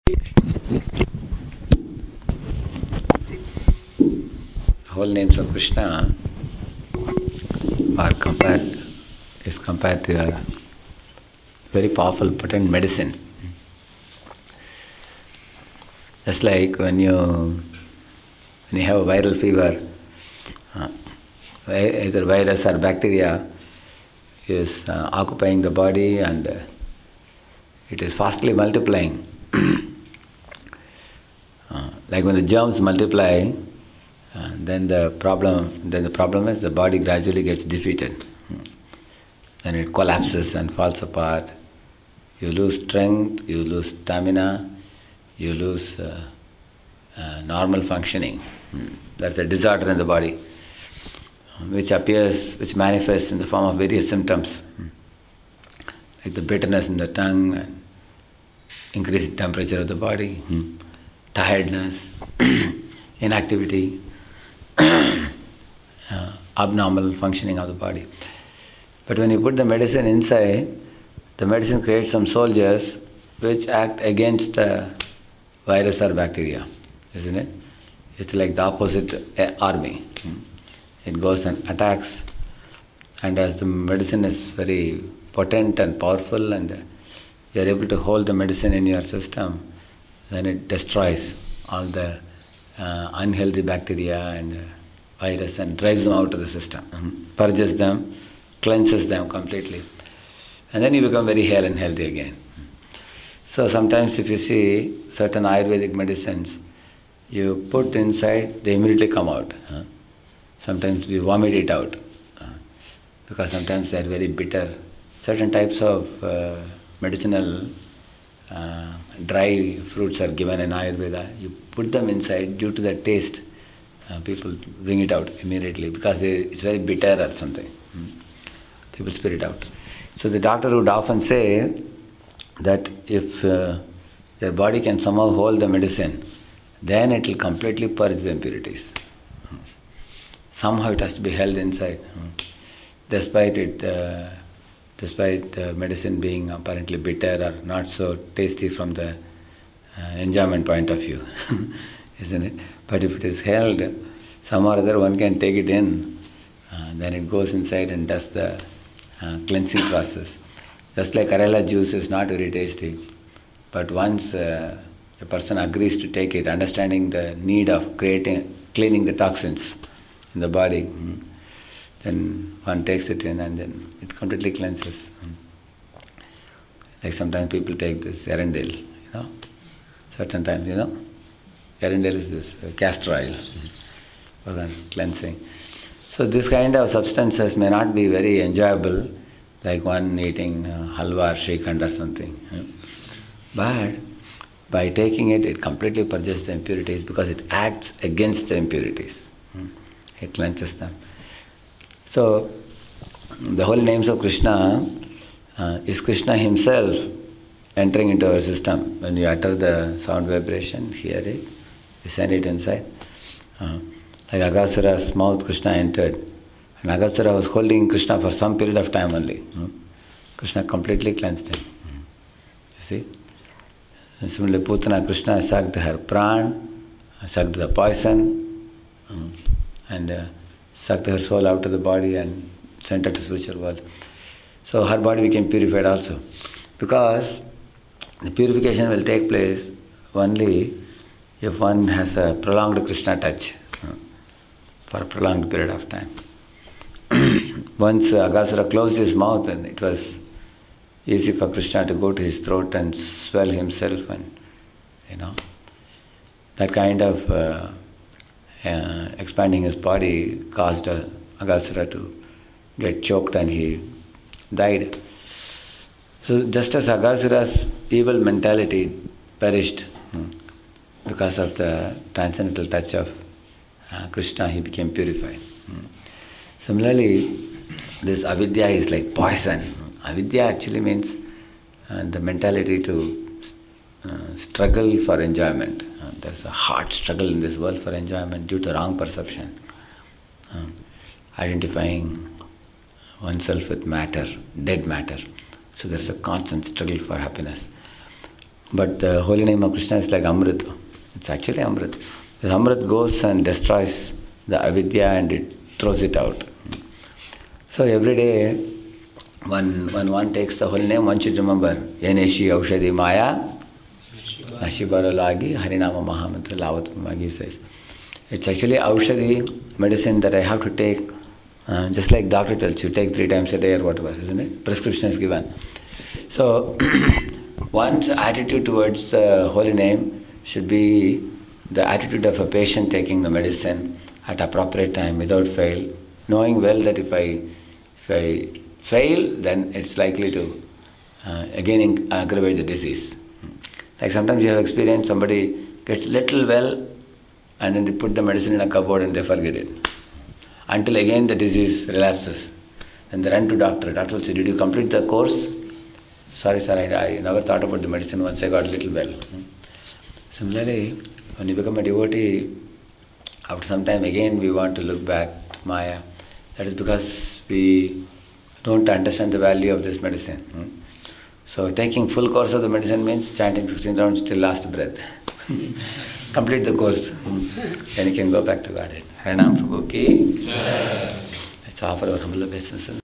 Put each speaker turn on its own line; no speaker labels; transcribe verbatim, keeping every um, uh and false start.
Whole names of Krishna are compared is compared to a very powerful, potent medicine. Just like when you when you have a viral fever, uh, either virus or bacteria is uh, occupying the body and uh, it is fastly multiplying. uh, like when the germs multiply, uh, then the problem then the problem is the body gradually gets defeated. Then it collapses and falls apart. You lose strength, you lose stamina, you lose uh, uh, normal functioning. That's a disorder in the body, which appears, which manifests in the form of various symptoms, like the bitterness in the tongue, and increased temperature of the body, tiredness, inactivity, uh, abnormal functioning of the body. But when you put the medicine inside, the medicine creates some soldiers which act against the virus or bacteria, isn't it? It's like the opposite uh, army. It goes and attacks, and as the medicine is very potent and powerful, and you are able to hold the medicine in your system, then it destroys all the uh, unhealthy bacteria and uh, virus and drives them out of the system, purges them, cleanses them completely, and then you become very hale and healthy again. So sometimes if you see certain Ayurvedic medicines, you put inside, they immediately come out. Sometimes we vomit it out, because sometimes they are very bitter. Certain types of uh, medicinal uh, dry fruits are given in Ayurveda. You put them inside, due to the taste, uh, people bring it out immediately because they, it's very bitter or something. People spit it out. So the doctor would often say that if uh, your body can somehow hold the medicine, then it will completely purge the impurities. Somehow it has to be held inside, despite it, uh, despite the medicine being apparently bitter or not so tasty from the uh, enjoyment point of view, isn't it? But if it is held, somehow or other one can take it in, uh, then it goes inside and does the uh, cleansing process. Just like Karela juice is not very tasty, but once uh, a person agrees to take it, understanding the need of creating, cleaning the toxins in the body, then one takes it in and then it completely cleanses. Like sometimes people take this Arundel, you know, certain times, you know, Arundel is this uh, castor oil for cleansing. So this kind of substances may not be very enjoyable, like one eating uh, halwa or shrikhand or something. You know. But by taking it, it completely purges the impurities because it acts against the impurities. It cleanses them. So, the whole names of Krishna uh, is Krishna himself entering into our system. When you utter the sound vibration, hear it, you send it inside. Uh, like Aghasura's mouth, Krishna entered. And Aghasura was holding Krishna for some period of time only. Krishna completely cleansed him. You see? And similarly, Putana, Krishna sucked her pran, sucked the poison, and uh, sucked her soul out of the body and sent her to spiritual world. So her body became purified also. Because the purification will take place only if one has a prolonged Krishna touch for a prolonged period of time. Once Aghasura closed his mouth, and it was easy for Krishna to go to his throat and swell himself, and you know, that kind of uh, uh, expanding his body caused uh, Aghasura to get choked and he died. So just as Aghasura's evil mentality perished hmm, because of the transcendental touch of uh, Krishna, he became purified. Hmm. Similarly, this avidya is like poison. Avidya actually means uh, the mentality to uh, struggle for enjoyment. Uh, there's a hard struggle in this world for enjoyment due to wrong perception. Uh, identifying oneself with matter, dead matter. So there's a constant struggle for happiness. But the holy name of Krishna is like Amrit. It's actually Amrit. The Amrit goes and destroys the avidya and it throws it out. So every day, when, when one takes the holy name, one should remember, Yeneshi Aushadhi Maya, Nashibaralagi, Harinama Mahamantra Lavat Magi says. It's actually Aushadhi, medicine that I have to take, uh, just like doctor tells you, take three times a day or whatever, isn't it? Prescription is given. So, one's attitude towards the holy name should be the attitude of a patient taking the medicine at appropriate time without fail, knowing well that if I, if I fail, then it's likely to uh, again aggravate the disease. Like sometimes you have experienced somebody gets little well and then they put the medicine in a cupboard and they forget it. Until again the disease relapses. Then they run to doctor. Doctor will say, did you complete the course? Sorry sir, I, I never thought about the medicine once I got a little well. Similarly, when you become a devotee, after some time again we want to look back to Maya. That is because we don't understand the value of this medicine. So taking full course of the medicine means chanting sixteen rounds till last breath. Complete the course. Then you can go back to Godhead. Harinam Prabhu ki. Let's offer our humble obeisance.